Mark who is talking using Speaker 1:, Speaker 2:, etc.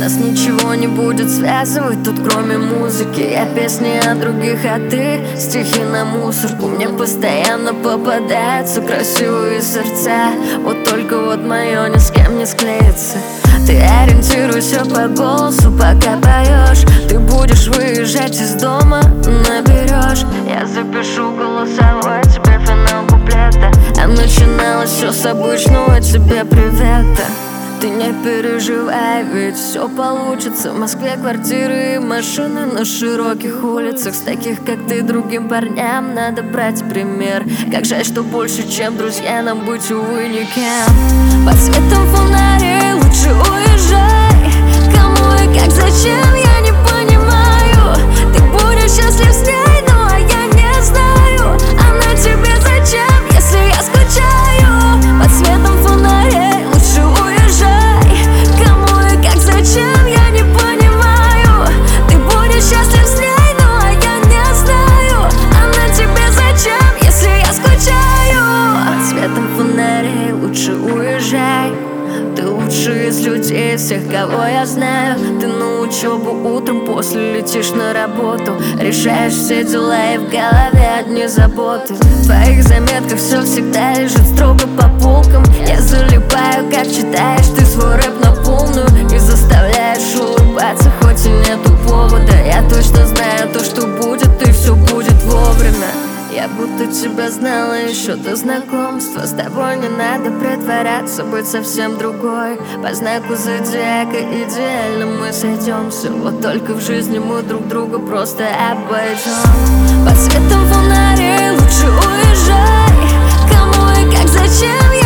Speaker 1: Нас ничего не будет связывать тут, кроме музыки. Я песни о других, а ты стихи на мусорку. Мне постоянно попадаются красивые сердца, вот только вот мое ни с кем не склеится. Ты ориентируйся по голосу, пока поешь. Ты будешь выезжать из дома, наберешь. Я запишу голосовой тебе финал куплета. А начиналось все с обычного тебе привета. Ты не переживай, ведь все получится. В Москве квартиры и машины на широких улицах. С таких, как ты, другим парням надо брать пример. Как жаль, что больше, чем друзья, нам быть, увы, никем. Под светом фонарей лучше уезжай. Кому и как, зачем, я не понимаю. Ты будешь счастлив с ней, ну а я не знаю. Она тебе зачем, если я скучаю? Под светом фонарей лучше уезжай. Кому и как, зачем, я не понимаю. Ты будешь счастлив с ней, ну а я не знаю. Она тебе зачем, если я скучаю? Под светом фонарей лучше уезжай. Ты лучший из людей, всех, кого я знаю. Ты на учебу утром, после летишь на работу. Решаешь все дела и в голове одни заботы. В твоих заметках все всегда лежит строго по полкам. Я залипаю, как читаешь ты свой рэп на полную. И заставляешь улыбаться, хоть и нету повода. Я точно знаю то, что будет, и все будет вовремя. Я будто тебя знала еще до знакомства. С тобой не надо притворяться, быть совсем другой. По знаку зодиака идеально мы сойдемся. Вот только в жизни мы друг друга просто обойдем. Под светом фонарей лучше уезжай. Кому и как, зачем,